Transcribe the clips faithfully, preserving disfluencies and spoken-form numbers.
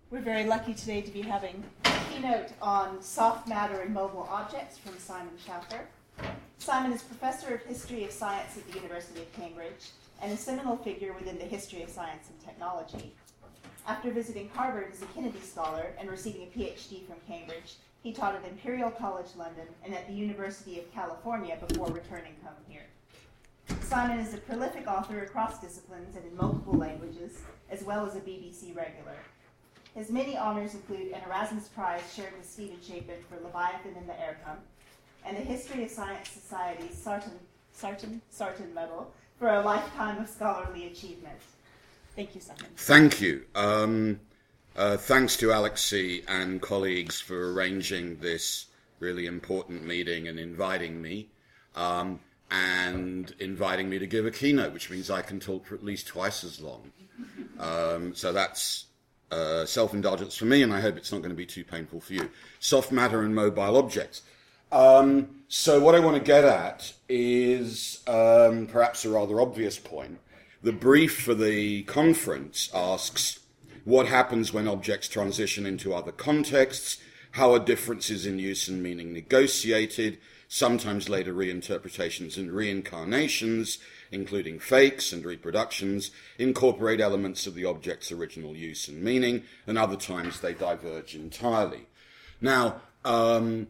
We're very lucky today to be having a keynote on soft matter and mobile objects from Simon Schaffer. Simon is Professor of History of Science at the University of Cambridge and a seminal figure within the history of science and technology. After visiting Harvard as a Kennedy Scholar and receiving a P H D from Cambridge, he taught at Imperial College London and at the University of California before returning home here. Simon is a prolific author across disciplines and in multiple languages, as well as a B B C regular. His many honors include an Erasmus Prize shared with Stephen Chapin for Leviathan and the Air Pump, and the History of Science Society's Sarton, Sarton, Sarton Medal for a lifetime of scholarly achievement. Thank you, Simon. Thank you. Um, uh, thanks to Alexei and colleagues for arranging this really important meeting and inviting me, um, and inviting me to give a keynote, which means I can talk for at least twice as long. Um, so that's Uh, self-indulgence for me, and I hope it's not going to be too painful for you. Soft matter and mobile objects. Um, so what I want to get at is um, perhaps a rather obvious point. The brief for the conference asks, what happens when objects transition into other contexts? How are differences in use and meaning negotiated? Sometimes later reinterpretations and reincarnations, including fakes and reproductions, incorporate elements of the object's original use and meaning, and other times they diverge entirely. Now, um,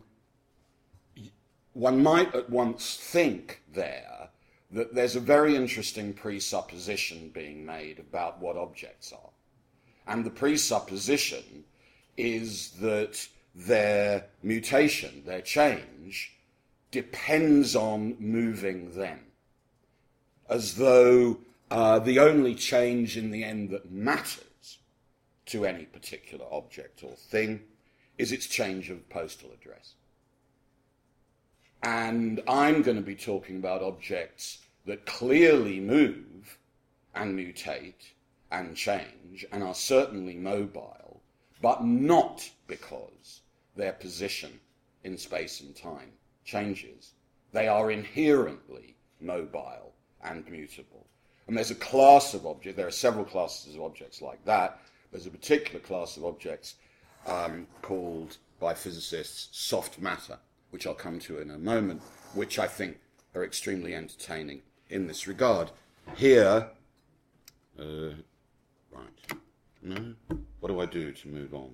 one might at once think there that there's a very interesting presupposition being made about what objects are. And the presupposition is that their mutation, their change, depends on moving them, as though uh, the only change in the end that matters to any particular object or thing is its change of postal address. And I'm going to be talking about objects that clearly move and mutate and change and are certainly mobile, but not because their position in space and time changes. They are inherently mobile and mutable. And there's a class of objects, there are several classes of objects like that. There's a particular class of objects um, called by physicists soft matter, which I'll come to in a moment, which I think are extremely entertaining in this regard. Here, uh, right, no? What do I do to move on?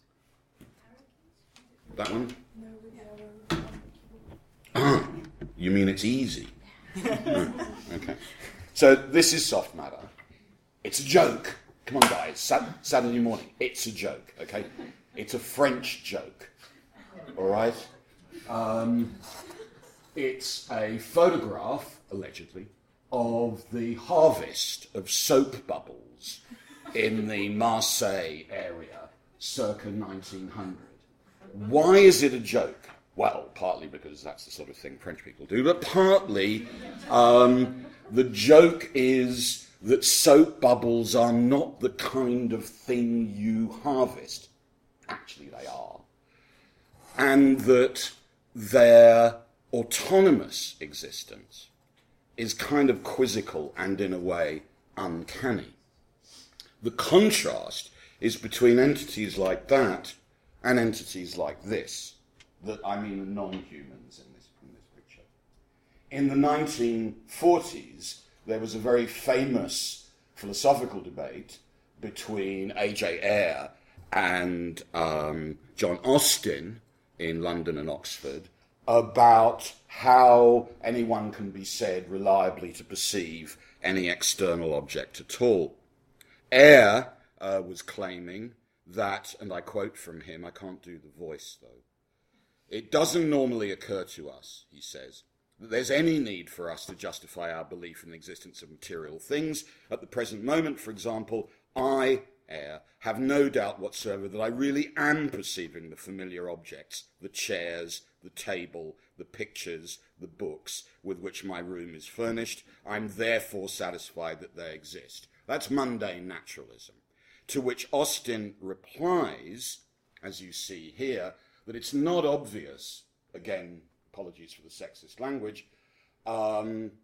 That one? No, with the other. Ah, you mean it's easy? No. Okay. So this is soft matter. It's a joke. Come on, guys. Sat- Saturday morning. It's a joke, okay? It's a French joke. All right? Um, it's a photograph, allegedly, of the harvest of soap bubbles in the Marseille area circa nineteen hundred. Why is it a joke? Well, partly because that's the sort of thing French people do, but partly um, the joke is that soap bubbles are not the kind of thing you harvest. Actually, they are. And that their autonomous existence is kind of quizzical and, in a way, uncanny. The contrast is between entities like that and entities like this. That I mean non-humans in this, in this picture. In the nineteen forties, there was a very famous philosophical debate between A J Ayer and um, John Austin in London and Oxford about how anyone can be said reliably to perceive any external object at all. Ayer uh, was claiming that, and I quote from him, I can't do the voice though, "It doesn't normally occur to us," he says, "that there's any need for us to justify our belief in the existence of material things. At the present moment, for example, I, Ayer, have no doubt whatsoever that I really am perceiving the familiar objects, the chairs, the table, the pictures, the books with which my room is furnished. I'm therefore satisfied that they exist." That's mundane naturalism. To which Austin replies, as you see here, that it's not obvious, again, apologies for the sexist language, um,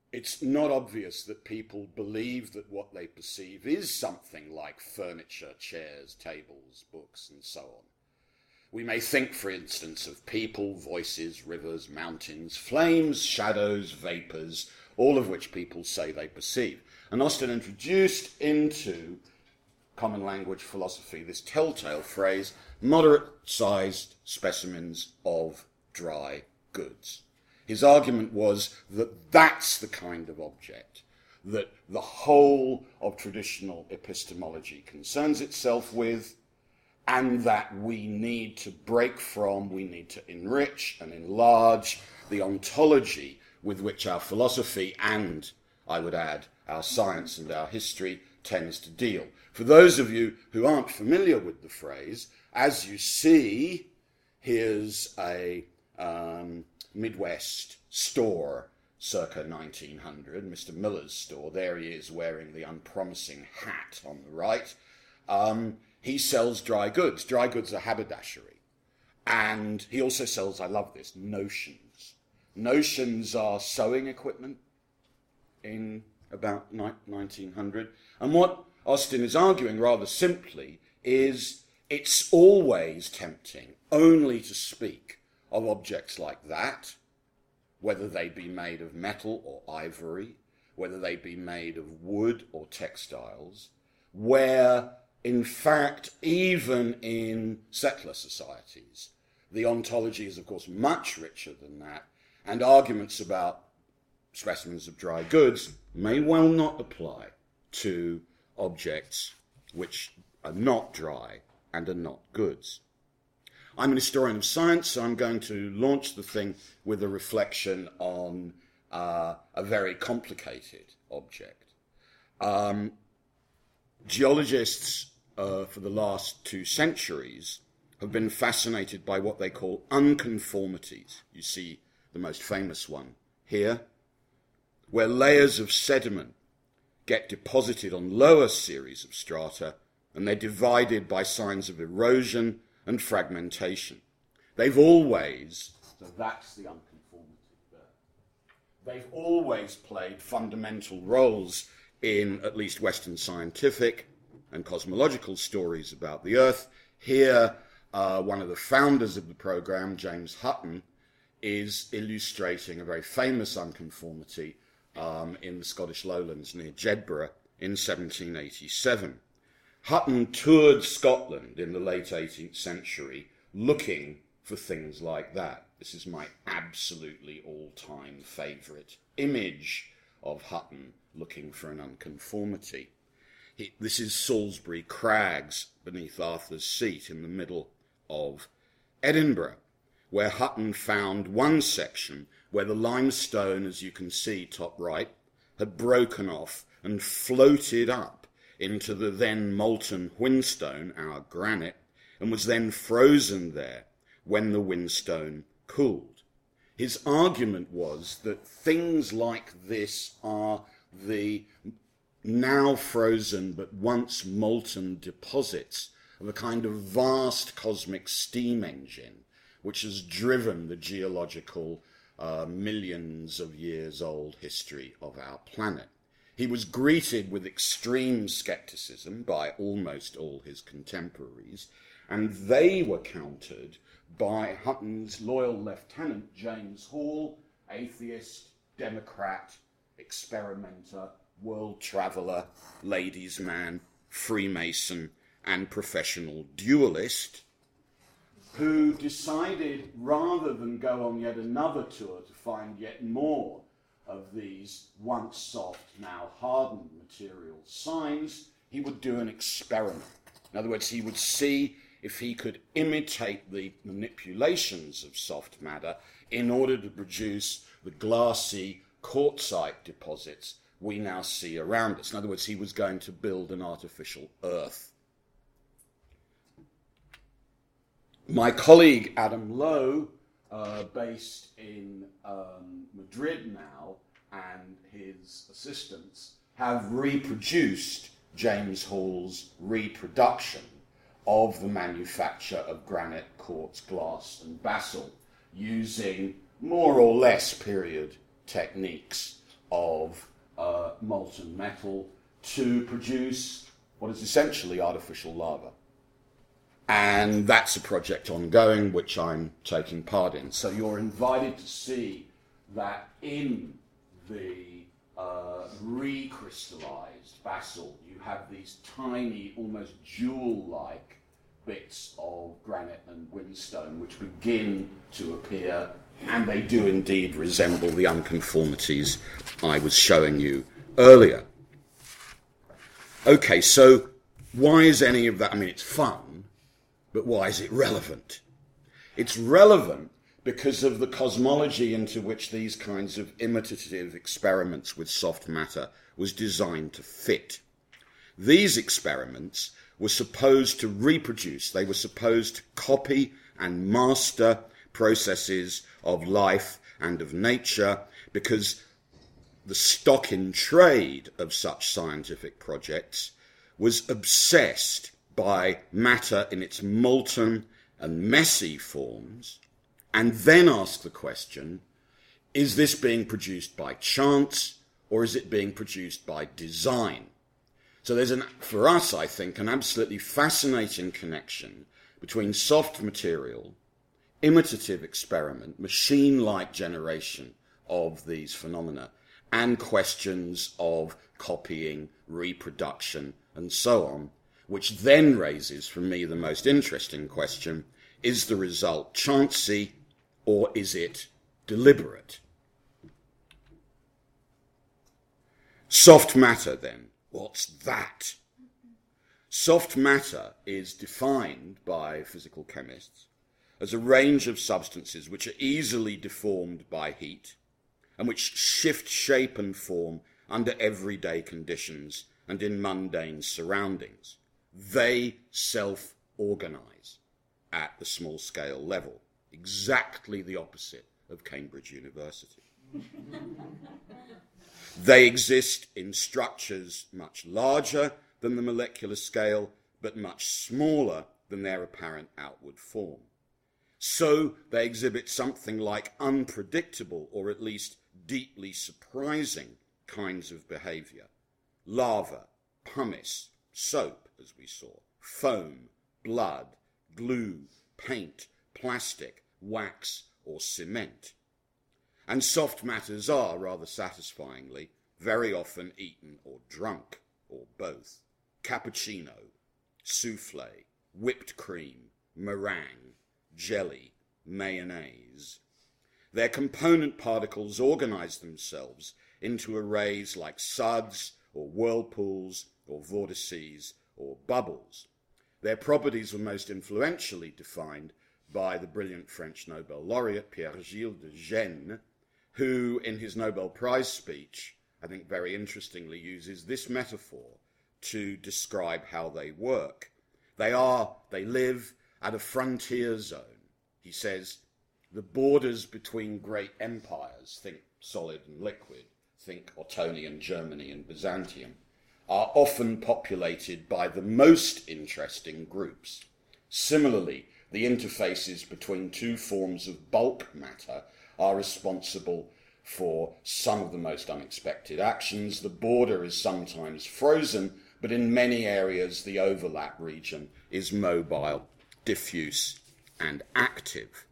it's not obvious that people believe that what they perceive is something like furniture, chairs, tables, books, and so on. We may think, for instance, of people, voices, rivers, mountains, flames, shadows, vapours, all of which people say they perceive. And Austin introduced into common language philosophy this telltale phrase, moderate-sized specimens of dry goods. His argument was that that's the kind of object that the whole of traditional epistemology concerns itself with, and that we need to break from, we need to enrich and enlarge the ontology with which our philosophy and, I would add, our science and our history tends to deal. For those of you who aren't familiar with the phrase, as you see, here's a um, Midwest store circa nineteen hundred, Mister Miller's store. There he is wearing the unpromising hat on the right. Um, he sells dry goods. Dry goods are haberdashery. And he also sells, I love this, notions. Notions are sewing equipment in about nineteen hundred. And what Austin is arguing rather simply is it's always tempting only to speak of objects like that, whether they be made of metal or ivory, whether they be made of wood or textiles, where, in fact, even in settler societies, the ontology is, of course, much richer than that, and arguments about specimens of dry goods may well not apply to objects which are not dry and are not goods. I'm an historian of science, so I'm going to launch the thing with a reflection on uh, a very complicated object. Um, geologists uh, for the last two centuries have been fascinated by what they call unconformities. You see the most famous one here, where layers of sediment get deposited on lower series of strata, and they're divided by signs of erosion and fragmentation. They've always, so that's the unconformity there, they've always played fundamental roles in at least Western scientific and cosmological stories about the Earth. Here, uh, one of the founders of the program, James Hutton, is illustrating a very famous unconformity um, in the Scottish lowlands near Jedburgh in seventeen eighty-seven. Hutton toured Scotland in the late eighteenth century looking for things like that. This is my absolutely all-time favourite image of Hutton looking for an unconformity. He, this is Salisbury Crags beneath Arthur's Seat in the middle of Edinburgh, where Hutton found one section where the limestone, as you can see top right, had broken off and floated up into the then molten whinstone, our granite, and was then frozen there when the whinstone cooled. His argument was that things like this are the now frozen but once molten deposits of a kind of vast cosmic steam engine which has driven the geological uh, millions of years old history of our planet. He was greeted with extreme skepticism by almost all his contemporaries, and they were countered by Hutton's loyal lieutenant, James Hall, atheist, Democrat, experimenter, world traveller, ladies' man, Freemason, and professional dualist, who decided, rather than go on yet another tour to find yet more of these once soft, now hardened material signs, he would do an experiment. In other words, he would see if he could imitate the manipulations of soft matter in order to produce the glassy quartzite deposits we now see around us. In other words, he was going to build an artificial earth. My colleague Adam Lowe, uh, based in um, Madrid now, and his assistants have reproduced James Hall's reproduction of the manufacture of granite, quartz, glass, and basalt using more or less period techniques of uh, molten metal to produce what is essentially artificial lava. And that's a project ongoing, which I'm taking part in. So you're invited to see that in the uh, recrystallized basalt, you have these tiny, almost jewel-like bits of granite and whinstone which begin to appear, and they do indeed resemble the unconformities I was showing you earlier. Okay, so why is any of that? I mean, it's fun, but why is it relevant? It's relevant because of the cosmology into which these kinds of imitative experiments with soft matter was designed to fit. These experiments were supposed to reproduce, they were supposed to copy and master processes of life and of nature, because the stock in trade of such scientific projects was obsessed by matter in its molten and messy forms, and then ask the question, is this being produced by chance, or is it being produced by design? So there's, an, for us, I think, an absolutely fascinating connection between soft material, imitative experiment, machine-like generation of these phenomena, and questions of copying, reproduction, and so on, which then raises, for me, the most interesting question: is the result chancy, or is it deliberate? Soft matter, then. What's that? Soft matter is defined by physical chemists as a range of substances which are easily deformed by heat and which shift shape and form under everyday conditions and in mundane surroundings. They self-organize at the small-scale level, exactly the opposite of Cambridge University. They exist in structures much larger than the molecular scale, but much smaller than their apparent outward form. So they exhibit something like unpredictable, or at least deeply surprising, kinds of behavior. Lava, pumice, soap, as we saw, foam, blood, glue, paint, plastic, wax, or cement. And soft matters are, rather satisfyingly, very often eaten or drunk, or both. Cappuccino, souffle, whipped cream, meringue, jelly, mayonnaise. Their component particles organize themselves into arrays like suds, or whirlpools, or vortices, or bubbles. Their properties were most influentially defined by the brilliant French Nobel laureate Pierre-Gilles de Gennes, who, in his Nobel Prize speech, I think very interestingly uses this metaphor to describe how they work. They are, they live at a frontier zone. He says, the borders between great empires, think solid and liquid, think Ottonian Germany and Byzantium, are often populated by the most interesting groups. Similarly, the interfaces between two forms of bulk matter are responsible for some of the most unexpected actions. The border is sometimes frozen, but in many areas the overlap region is mobile, diffuse, and active.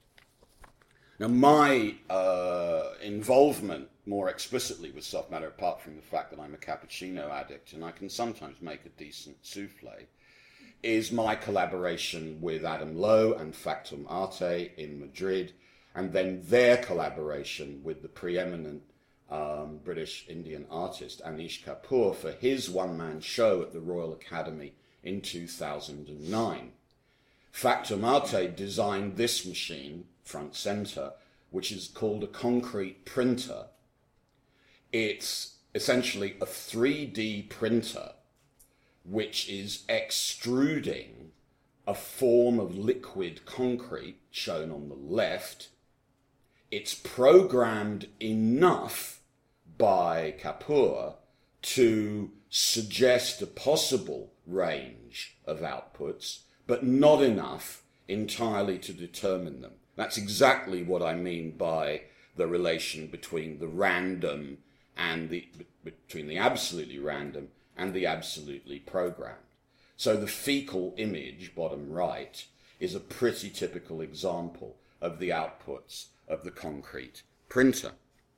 Now, my uh, involvement more explicitly with soft matter, apart from the fact that I'm a cappuccino addict and I can sometimes make a decent souffle, is my collaboration with Adam Lowe and Factum Arte in Madrid, and then their collaboration with the preeminent um, British Indian artist Anish Kapoor for his one-man show at the Royal Academy in two thousand nine. Factum Arte designed this machine, front center, which is called a concrete printer. It's essentially a three D printer which is extruding a form of liquid concrete, shown on the left. It's programmed enough by Kapoor to suggest a possible range of outputs, but not enough entirely to determine them. That's exactly what I mean by the relation between the random and the between the absolutely random and the absolutely programmed. So the fecal image, bottom right, is a pretty typical example of the outputs of the concrete printer.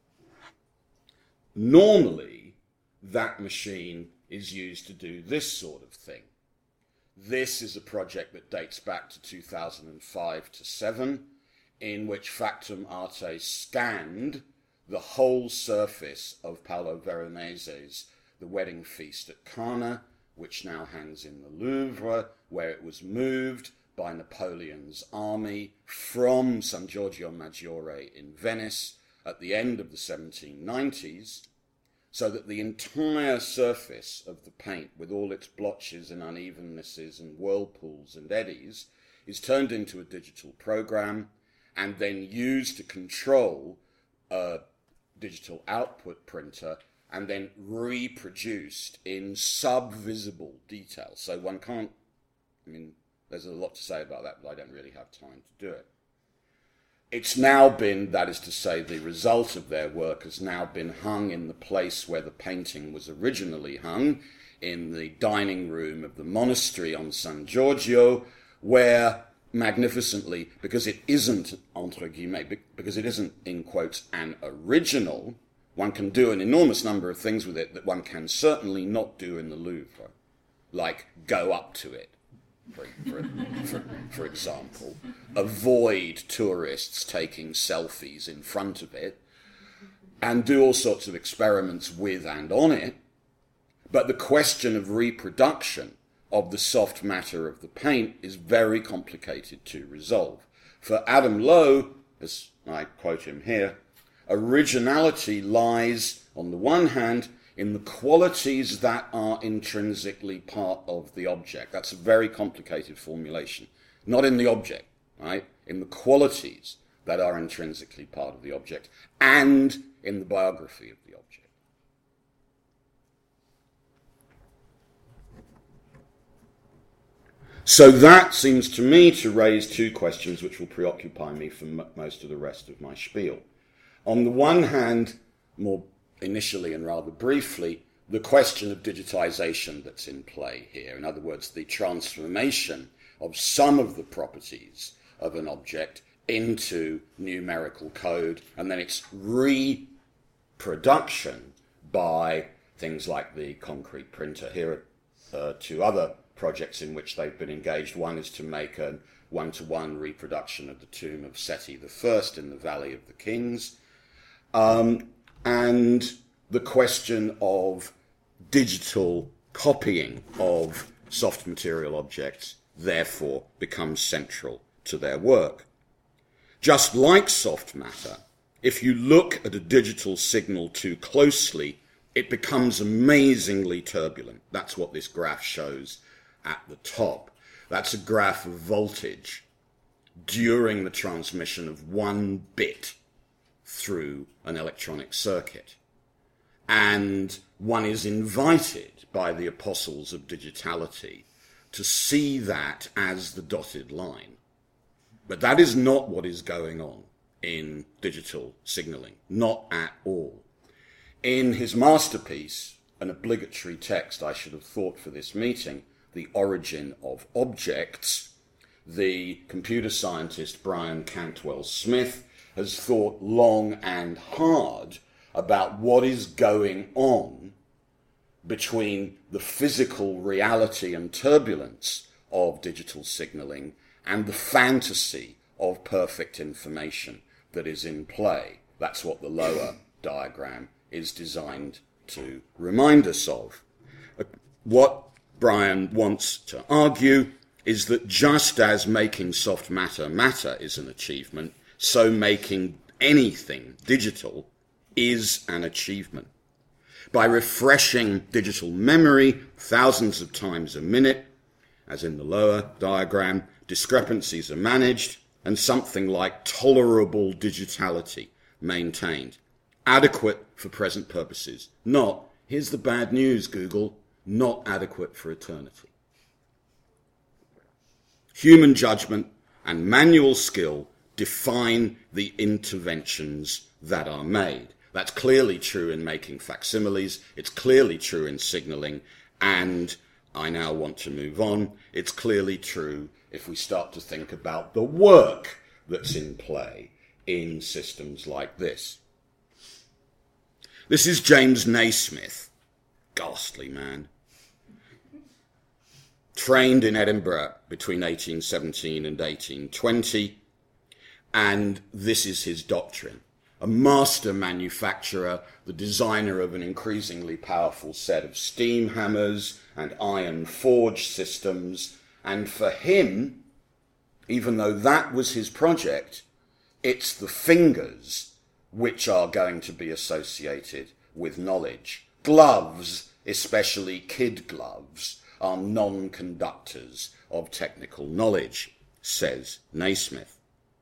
Normally, that machine is used to do this sort of thing. This is a project that dates back to two thousand five to seven, in which Factum Arte scanned the whole surface of Paolo Veronese's The Wedding Feast at Cana, which now hangs in the Louvre, where it was moved by Napoleon's army from San Giorgio Maggiore in Venice at the end of the seventeen nineties, so that the entire surface of the paint, with all its blotches and unevennesses and whirlpools and eddies, is turned into a digital program and then used to control a digital output printer and then reproduced in sub-visible detail. So one can't, I mean, there's a lot to say about that, but I don't really have time to do it. It's now been, that is to say, the result of their work has now been hung in the place where the painting was originally hung, in the dining room of the monastery on San Giorgio, where magnificently, because it isn't, entre guillemets, because it isn't, in quotes, an original, one can do an enormous number of things with it that one can certainly not do in the Louvre, like go up to it, for, for, for, for example, avoid tourists taking selfies in front of it, and do all sorts of experiments with and on it. But the question of reproduction of the soft matter of the paint is very complicated to resolve. For Adam Lowe, as I quote him here, originality lies, on the one hand, in the qualities that are intrinsically part of the object. That's a very complicated formulation. Not in the object, right? In the qualities that are intrinsically part of the object, and in the biography of the object. So that seems to me to raise two questions which will preoccupy me for m- most of the rest of my spiel. On the one hand, more initially and rather briefly, the question of digitization that's in play here. In other words, the transformation of some of the properties of an object into numerical code, and then its reproduction by things like the concrete printer. Here are uh, two other projects in which they've been engaged. One is to make a one-to-one reproduction of the tomb of Seti the First in the Valley of the Kings. Um, and the question of digital copying of soft material objects therefore becomes central to their work. Just like soft matter, if you look at a digital signal too closely, it becomes amazingly turbulent. That's what this graph shows at the top. That's a graph of voltage during the transmission of one bit through an electronic circuit. And one is invited by the apostles of digitality to see that as the dotted line. But that is not what is going on in digital signaling, not at all. In his masterpiece, an obligatory text I should have thought for this meeting, The Origin of Objects, the computer scientist Brian Cantwell Smith has thought long and hard about what is going on between the physical reality and turbulence of digital signaling and the fantasy of perfect information that is in play. That's what the lower diagram is designed to remind us of. What Brian wants to argue is that just as making soft matter matter is an achievement, so making anything digital is an achievement. By refreshing digital memory thousands of times a minute, as in the lower diagram, discrepancies are managed and something like tolerable digitality maintained. Adequate for present purposes. Not, here's the bad news, Google, not adequate for eternity. Human judgment and manual skill define the interventions that are made. That's clearly true in making facsimiles. It's clearly true in signalling. And I now want to move on. It's clearly true if we start to think about the work that's in play in systems like this. This is James Naismith, ghastly man. Trained in Edinburgh between eighteen seventeen and eighteen twenty, and this is his doctrine. A master manufacturer, the designer of an increasingly powerful set of steam hammers and iron forge systems, and for him, even though that was his project, it's the fingers which are going to be associated with knowledge. Gloves, especially kid gloves, are non-conductors of technical knowledge, says Naismith.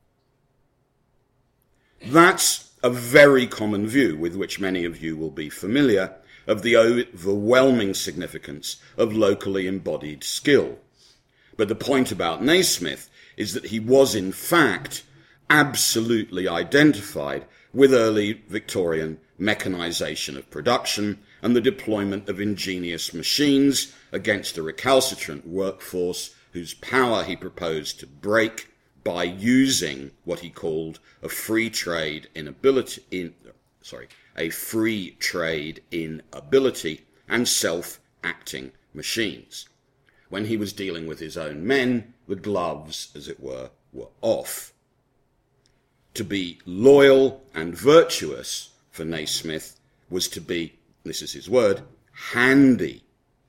That's a very common view with which many of you will be familiar of the overwhelming significance of locally embodied skill. But the point about Naismith is that he was in fact absolutely identified with early Victorian mechanization of production and the deployment of ingenious machines against a recalcitrant workforce whose power he proposed to break by using what he called a free trade in ability, in, sorry, a free trade in ability and self-acting machines. When he was dealing with his own men, the gloves, as it were, were off. To be loyal and virtuous for Naismith was to be, this is his word, handy.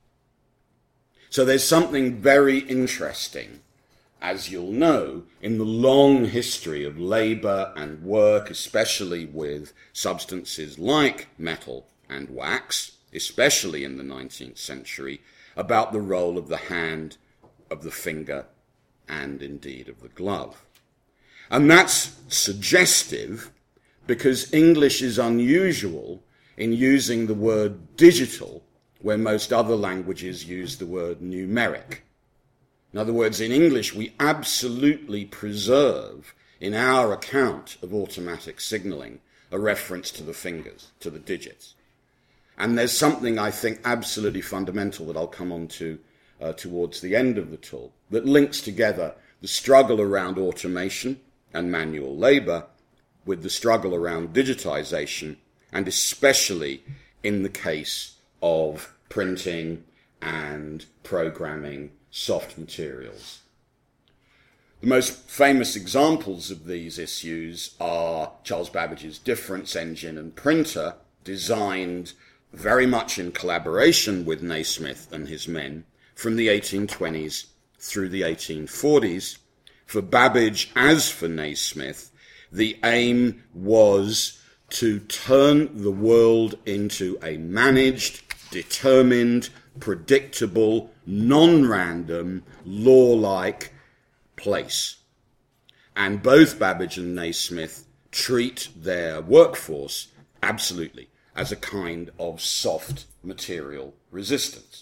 So there's something very interesting, as you'll know, in the long history of labour and work, especially with substances like metal and wax, especially in the nineteenth century, about the role of the hand, of the finger, and indeed of the glove. And that's suggestive because English is unusual in using the word digital where most other languages use the word numeric. In other words, in English, we absolutely preserve in our account of automatic signalling a reference to the fingers, to the digits. And there's something, I think, absolutely fundamental that I'll come on to uh, towards the end of the talk that links together the struggle around automation and manual labour with the struggle around digitization, and especially in the case of printing and programming soft materials. The most famous examples of these issues are Charles Babbage's difference engine and printer, designed very much in collaboration with Naismith and his men from the eighteen twenties through the eighteen forties. For Babbage, as for Naismith, the aim was to turn the world into a managed, determined, predictable, non-random, law-like place. And both Babbage and Naismith treat their workforce absolutely as a kind of soft material resistance.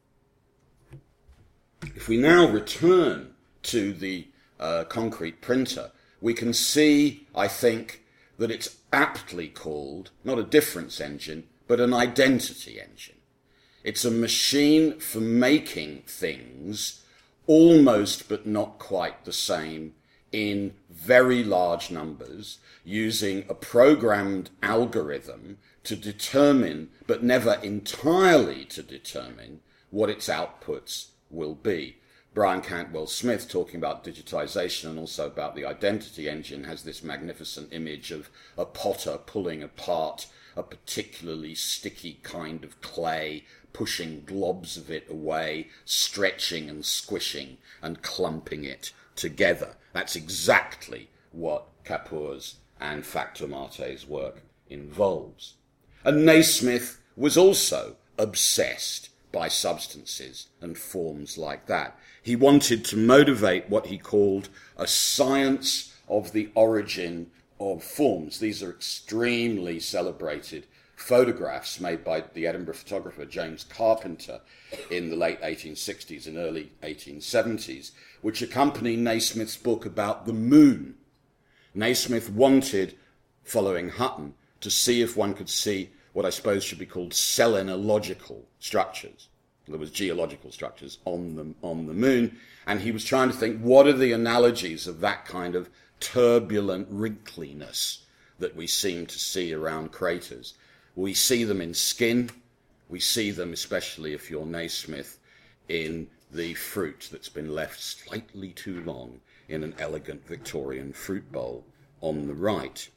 If we now return to the uh, concrete printer, we can see, I think, that it's aptly called not a difference engine, but an identity engine. It's a machine for making things almost but not quite the same in very large numbers, using a programmed algorithm to determine, but never entirely to determine, what its outputs will be. Brian Cantwell Smith, talking about digitization and also about the identity engine, has this magnificent image of a potter pulling apart a particularly sticky kind of clay, pushing globs of it away, stretching and squishing and clumping it together. That's exactly what Kapoor's and Factor Marte's work involves. And Naismith was also obsessed by substances and forms like that. He wanted to motivate what he called a science of the origin of forms. These are extremely celebrated photographs made by the Edinburgh photographer James Carpenter in the late eighteen sixties and early eighteen seventies, which accompany Naismith's book about the moon. Naismith wanted, following Hutton, to see if one could see what I suppose should be called selenological structures. There was geological structures on the, on the moon, and he was trying to think, what are the analogies of that kind of turbulent wrinkliness that we seem to see around craters? We see them in skin. We see them, especially if you're Naismith, in the fruit that's been left slightly too long in an elegant Victorian fruit bowl on the right.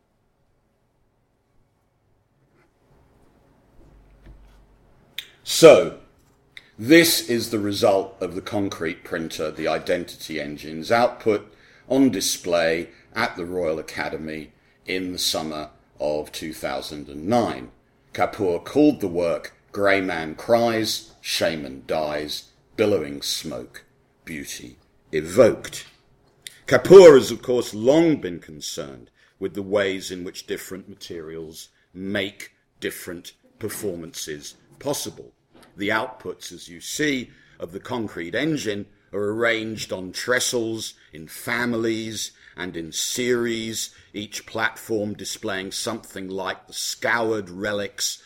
So, this is the result of the concrete printer, the Identity Engine's output on display at the Royal Academy in the summer of two thousand nine. Kapoor called the work Grey Man Cries, Shaman Dies, Billowing Smoke, Beauty Evoked. Kapoor has, of course, long been concerned with the ways in which different materials make different performances possible. The outputs, as you see, of the concrete engine are arranged on trestles, in families, and in series, each platform displaying something like the scoured relics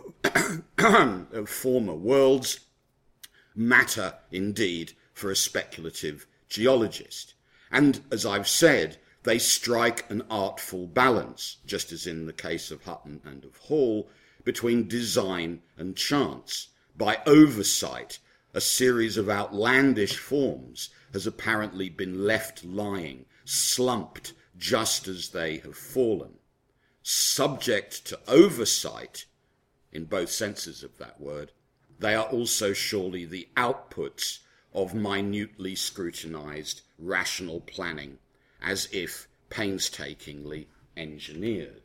of former worlds. Matter, indeed, for a speculative geologist. And, as I've said, they strike an artful balance, just as in the case of Hutton and of Hall, between design and chance. By oversight, a series of outlandish forms has apparently been left lying, slumped just as they have fallen. Subject to oversight, in both senses of that word, they are also surely the outputs of minutely scrutinized rational planning, as if painstakingly engineered.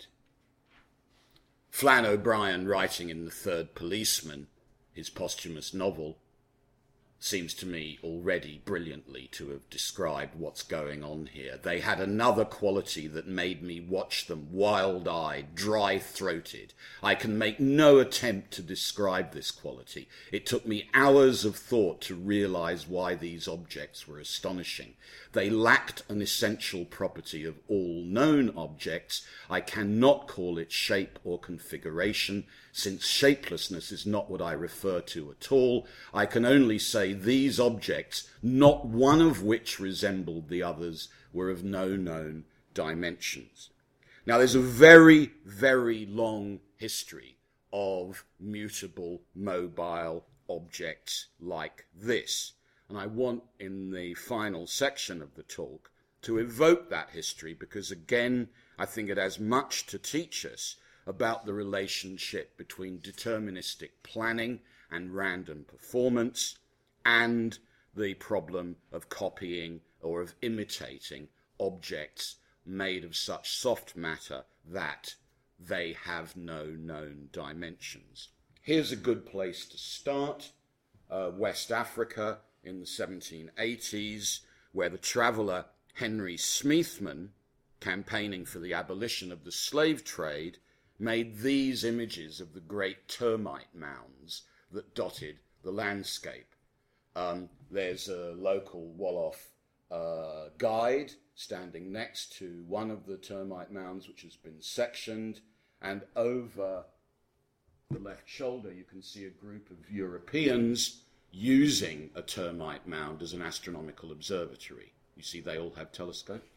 Flann O'Brien, writing in The Third Policeman, his posthumous novel, seems to me already brilliantly to have described what's going on here. They had another quality that made me watch them wild-eyed, dry-throated. I can make no attempt to describe this quality. It took me hours of thought to realize why these objects were astonishing. They lacked an essential property of all known objects. I cannot call it shape or configuration, since shapelessness is not what I refer to at all. I can only say these objects, not one of which resembled the others, were of no known dimensions. Now, there's a very, very long history of mutable, mobile objects like this. And I want, in the final section of the talk, to evoke that history because, again, I think it has much to teach us about the relationship between deterministic planning and random performance and the problem of copying or of imitating objects made of such soft matter that they have no known dimensions. Here's a good place to start. Uh, West Africa in the seventeen eighties, where the traveller Henry Smeathman, campaigning for the abolition of the slave trade, made these images of the great termite mounds that dotted the landscape. Um, there's a local Wolof uh, guide standing next to one of the termite mounds which has been sectioned, and over the left shoulder you can see a group of Europeans using a termite mound as an astronomical observatory. You see they all have telescopes.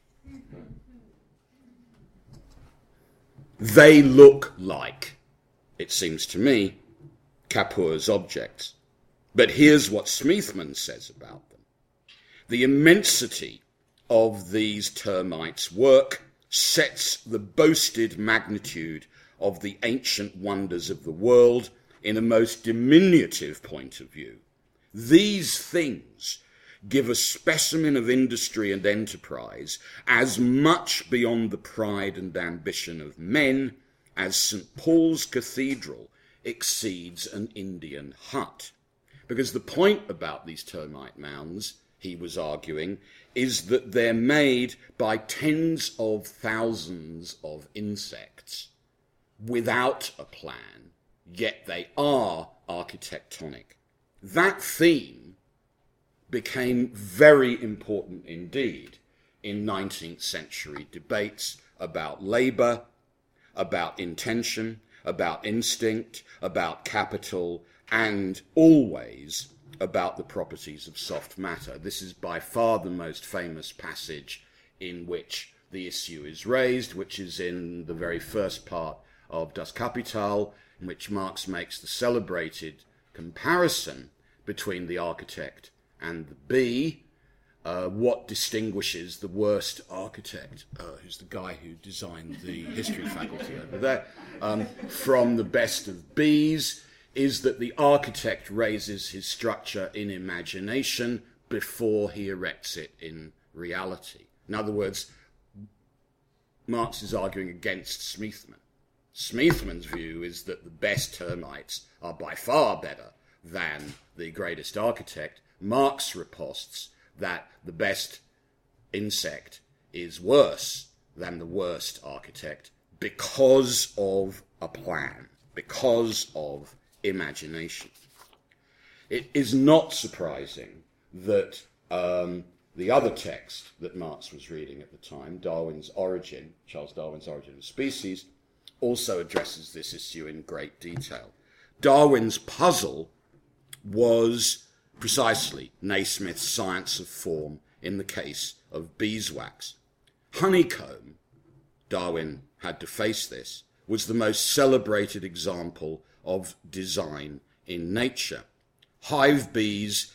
They look like, it seems to me, Kapoor's objects. But here's what Smeathman says about them. The immensity of these termites' work sets the boasted magnitude of the ancient wonders of the world in a most diminutive point of view. These things give a specimen of industry and enterprise as much beyond the pride and ambition of men as Saint Paul's Cathedral exceeds an Indian hut. Because the point about these termite mounds, he was arguing, is that they're made by tens of thousands of insects without a plan, yet they are architectonic. That theme became very important indeed in nineteenth century debates about labour, about intention, about instinct, about capital, and always about the properties of soft matter. This is by far the most famous passage in which the issue is raised, which is in the very first part of Das Kapital, in which Marx makes the celebrated comparison between the architect and the bee. Uh, what distinguishes the worst architect, uh, who's the guy who designed the history faculty over there, um, from the best of bees, is that the architect raises his structure in imagination before he erects it in reality. In other words, Marx is arguing against Smeathman. Smeathman's view is that the best termites are by far better than the greatest architect. Marx riposts that the best insect is worse than the worst architect because of a plan, because of imagination. It is not surprising that um, the other text that Marx was reading at the time, Darwin's Origin, Charles Darwin's Origin of Species, also addresses this issue in great detail. Darwin's puzzle was precisely Naismith's science of form in the case of beeswax. Honeycomb, Darwin had to face this, was the most celebrated example of design in nature. Hive bees'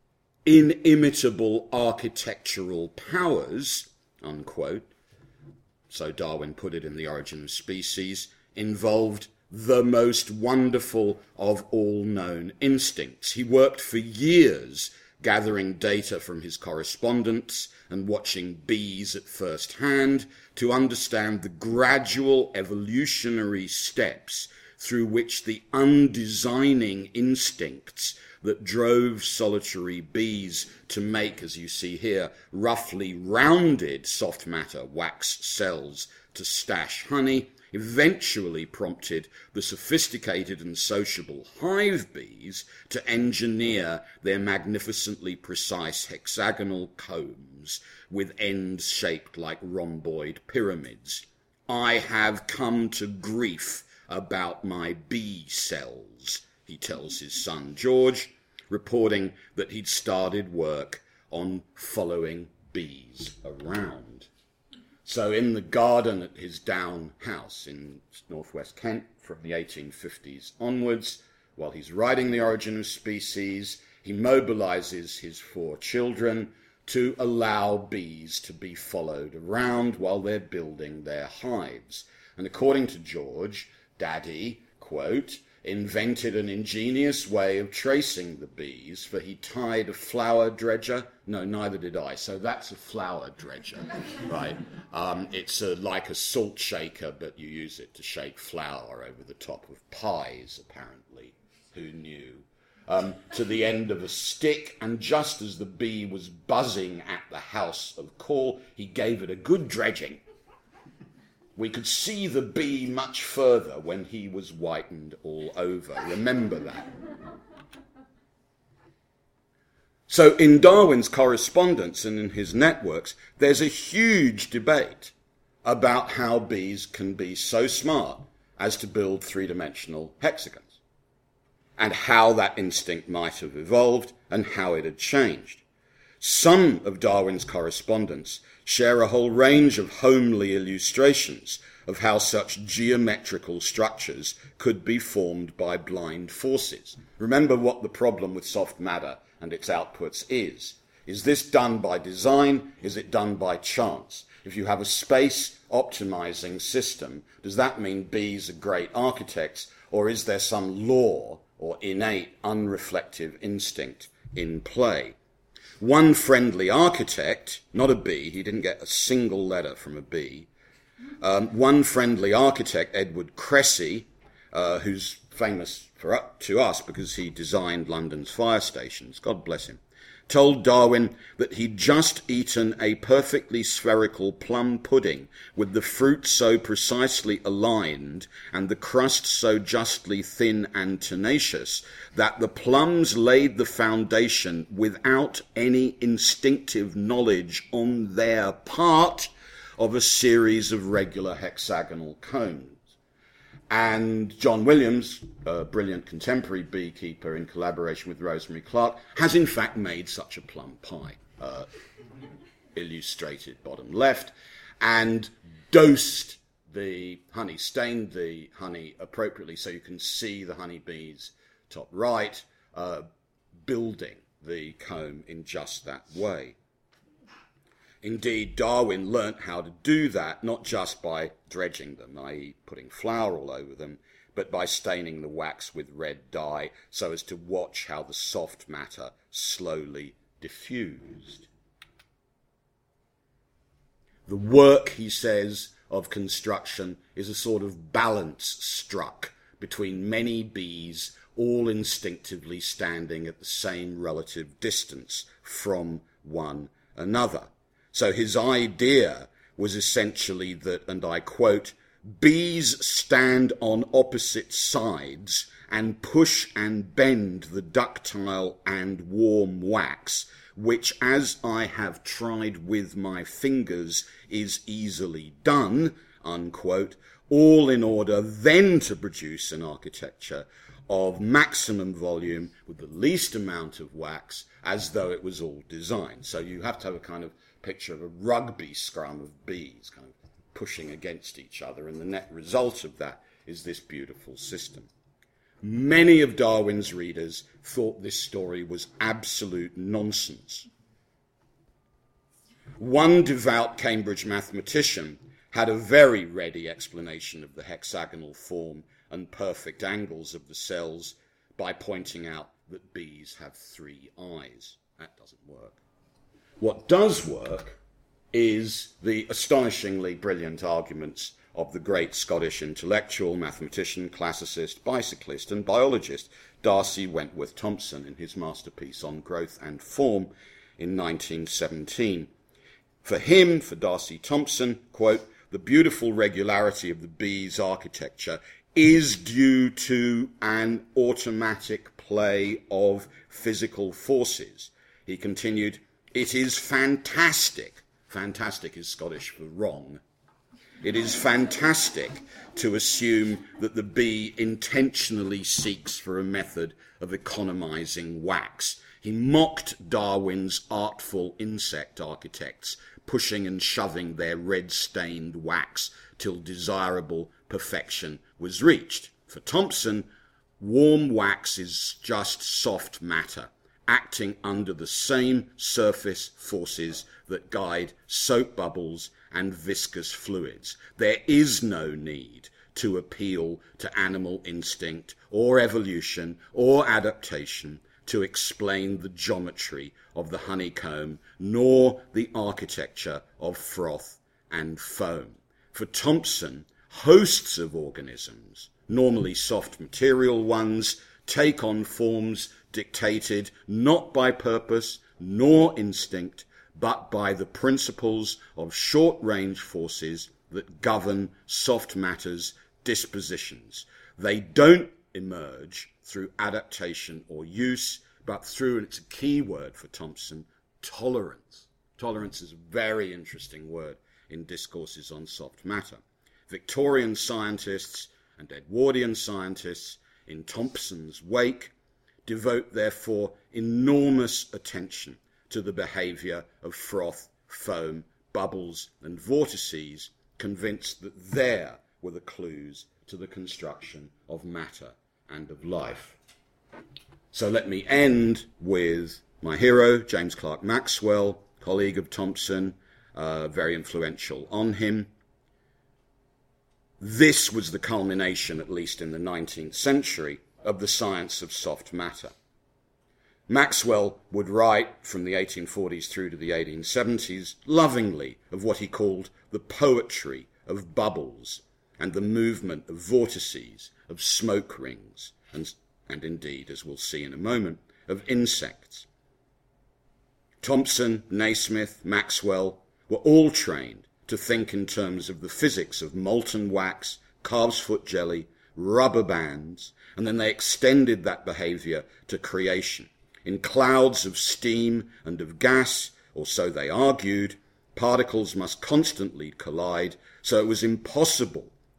inimitable architectural powers, unquote, so Darwin put it in The Origin of Species, involved the most wonderful of all known instincts. He worked for years gathering data from his correspondence and watching bees at first hand to understand the gradual evolutionary steps through which the undesigning instincts that drove solitary bees to make, as you see here, roughly rounded soft matter wax cells to stash honey, eventually prompted the sophisticated and sociable hive bees to engineer their magnificently precise hexagonal combs with ends shaped like rhomboid pyramids. I have come to grief about my bee cells, he tells his son George, reporting that he'd started work on following bees around. So in the garden at his Down house in northwest Kent from the eighteen fifties onwards, while he's writing The Origin of Species, he mobilizes his four children to allow bees to be followed around while they're building their hives. And according to George, Daddy, quote, invented an ingenious way of tracing the bees, for he tied a flour dredger. No, neither did I. So that's a flour dredger, right? Um, it's a, like a salt shaker, but you use it to shake flour over the top of pies, apparently. Who knew? Um, to the end of a stick, and just as the bee was buzzing at the house of call, he gave it a good dredging. We could see the bee much further when he was whitened all over. Remember that. So in Darwin's correspondence and in his networks, there's a huge debate about how bees can be so smart as to build three-dimensional hexagons, and how that instinct might have evolved and how it had changed. Some of Darwin's correspondents share a whole range of homely illustrations of how such geometrical structures could be formed by blind forces. Remember what the problem with soft matter and its outputs is. Is this done by design? Is it done by chance? If you have a space optimizing system, does that mean bees are great architects, or is there some law or innate unreflective instinct in play? One friendly architect, not a bee, he didn't get a single letter from a bee. Um, one friendly architect, Edward Cressy, uh, who's famous for to us because he designed London's fire stations, God bless him, told Darwin that he'd just eaten a perfectly spherical plum pudding with the fruit so precisely aligned and the crust so justly thin and tenacious that the plums laid the foundation without any instinctive knowledge on their part of a series of regular hexagonal cones. And John Williams, a brilliant contemporary beekeeper in collaboration with Rosemary Clark, has in fact made such a plum pie, uh, illustrated bottom left, and dosed the honey, stained the honey appropriately so you can see the honeybees top right, uh, building the comb in just that way. Indeed, Darwin learnt how to do that, not just by dredging them, that is putting flour all over them, but by staining the wax with red dye so as to watch how the soft matter slowly diffused. The work, he says, of construction is a sort of balance struck between many bees all instinctively standing at the same relative distance from one another. So his idea was essentially that, and I quote, bees stand on opposite sides and push and bend the ductile and warm wax, which, as I have tried with my fingers, is easily done, unquote, all in order then to produce an architecture of maximum volume with the least amount of wax, as though it was all designed. So you have to have a kind of picture of a rugby scrum of bees kind of pushing against each other, and the net result of that is this beautiful system. Many of Darwin's readers thought this story was absolute nonsense. One devout Cambridge mathematician had a very ready explanation of the hexagonal form and perfect angles of the cells by pointing out that bees have three eyes. That doesn't work. What does work is the astonishingly brilliant arguments of the great Scottish intellectual, mathematician, classicist, bicyclist and biologist Darcy Wentworth Thompson in his masterpiece on Growth and Form in nineteen seventeen. For him, for Darcy Thompson, quote, the beautiful regularity of the bee's architecture is due to an automatic play of physical forces. He continued, it is fantastic. Fantastic is Scottish for wrong. It is fantastic to assume that the bee intentionally seeks for a method of economizing wax. He mocked Darwin's artful insect architects, pushing and shoving their red-stained wax till desirable perfection was reached. For Thompson, warm wax is just soft matter, acting under the same surface forces that guide soap bubbles and viscous fluids. There is no need to appeal to animal instinct or evolution or adaptation to explain the geometry of the honeycomb, nor the architecture of froth and foam. For Thompson, hosts of organisms, normally soft material ones, take on forms dictated not by purpose nor instinct, but by the principles of short-range forces that govern soft matter's dispositions. They don't emerge through adaptation or use, but through, and it's a key word for Thompson, tolerance. Tolerance is a very interesting word in discourses on soft matter. Victorian scientists and Edwardian scientists in Thompson's wake devote, therefore, enormous attention to the behaviour of froth, foam, bubbles and vortices, convinced that there were the clues to the construction of matter and of life. So let me end with my hero, James Clerk Maxwell, colleague of Thompson, uh, very influential on him. This was the culmination, at least in the nineteenth century, of the science of soft matter. Maxwell would write from the eighteen forties through to the eighteen seventies lovingly of what he called the poetry of bubbles and the movement of vortices, of smoke rings, and, and indeed, as we'll see in a moment, of insects. Thompson, Naismith, Maxwell were all trained to think in terms of the physics of molten wax, calf's foot jelly, rubber bands, and then they extended that behaviour to creation. In clouds of steam and of gas, or so they argued, particles must constantly collide, so it was impossible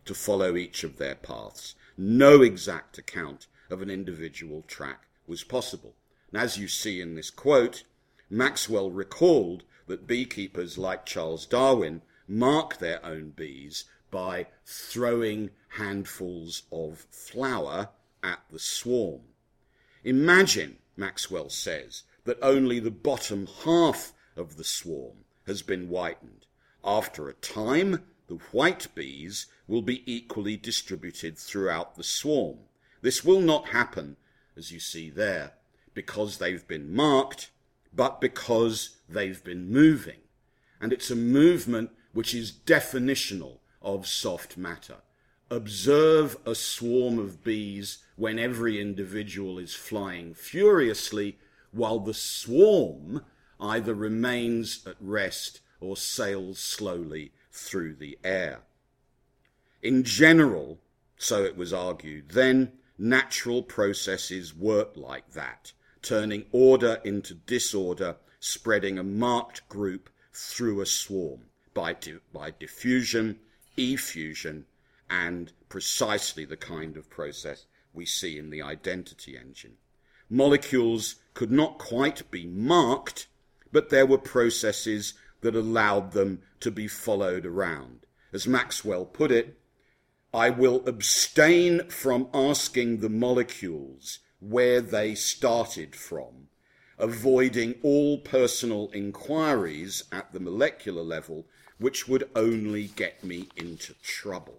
to follow each of their paths. No exact account of an individual track was possible. And as you see in this quote, Maxwell recalled that beekeepers like Charles Darwin mark their own bees by throwing handfuls of flour at the swarm. Imagine, Maxwell says, that only the bottom half of the swarm has been whitened. After a time, the white bees will be equally distributed throughout the swarm. This will not happen, as you see there, because they've been marked, but because they've been moving. And it's a movement which is definitional of soft matter. Observe a swarm of bees when every individual is flying furiously, while the swarm either remains at rest or sails slowly through the air. In general, so it was argued then, natural processes work like that, turning order into disorder, spreading a marked group through a swarm by, di- by diffusion, effusion, and precisely the kind of process we see in the identity engine. Molecules could not quite be marked, but there were processes that allowed them to be followed around. As Maxwell put it, I will abstain from asking the molecules where they started from, avoiding all personal inquiries at the molecular level, which would only get me into trouble.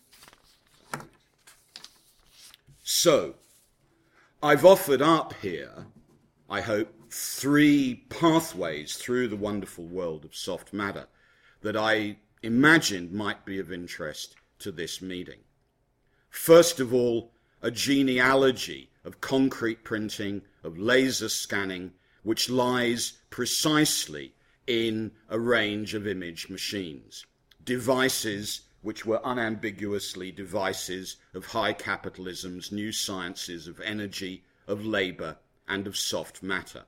So, I've offered up here, I hope, three pathways through the wonderful world of soft matter that I imagined might be of interest to this meeting. First of all, a genealogy of concrete printing, of laser scanning, which lies precisely in a range of image machines, devices which were unambiguously devices of high capitalism's new sciences of energy, of labour, and of soft matter.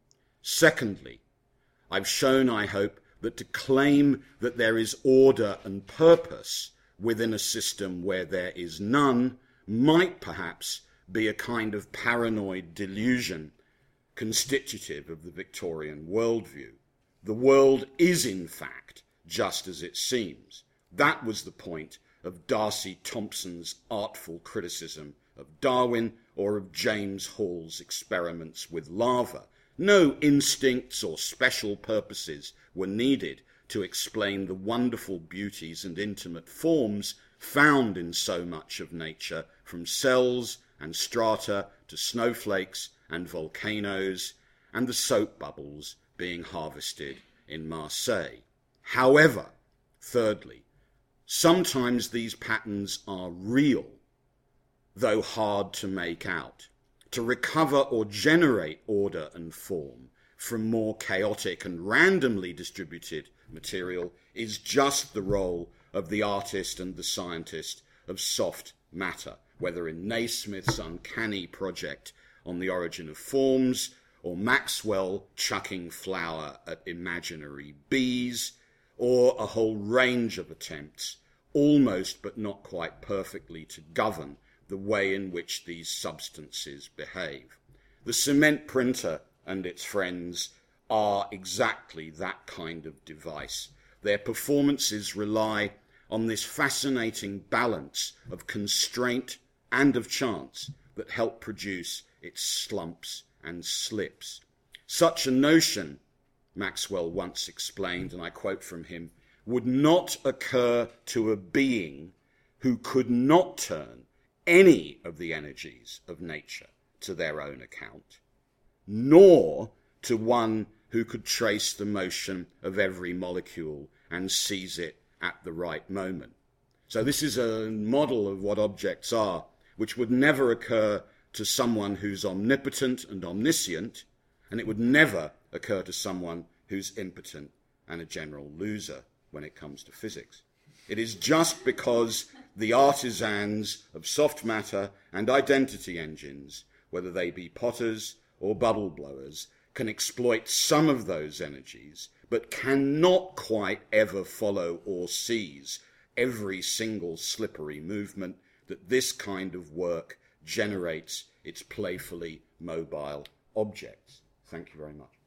Secondly, I've shown, I hope, that to claim that there is order and purpose within a system where there is none might perhaps be a kind of paranoid delusion constitutive of the Victorian worldview. The world is, in fact, just as it seems. That was the point of Darcy Thompson's artful criticism of Darwin or of James Hall's experiments with lava. No instincts or special purposes were needed to explain the wonderful beauties and intimate forms found in so much of nature, from cells and strata to snowflakes and volcanoes, and the soap bubbles being harvested in Marseille. However, thirdly, sometimes these patterns are real, though hard to make out. To recover or generate order and form from more chaotic and randomly distributed material is just the role of the artist and the scientist of soft matter, whether in Naismith's uncanny project on the origin of forms, or Maxwell chucking flour at imaginary bees, or a whole range of attempts, almost but not quite perfectly, to govern the way in which these substances behave. The cement printer and its friends are exactly that kind of device. Their performances rely on this fascinating balance of constraint and of chance that help produce its slumps and slips. Such a notion, Maxwell once explained, and I quote from him, would not occur to a being who could not turn any of the energies of nature to their own account, nor to one who could trace the motion of every molecule and seize it at the right moment. So this is a model of what objects are, which would never occur to someone who's omnipotent and omniscient, and it would never occur to someone who's impotent and a general loser when it comes to physics. It is just because the artisans of soft matter and identity engines, whether they be potters or bubble blowers, can exploit some of those energies, but cannot quite ever follow or seize every single slippery movement, that this kind of work generates its playfully mobile objects. Thank you very much.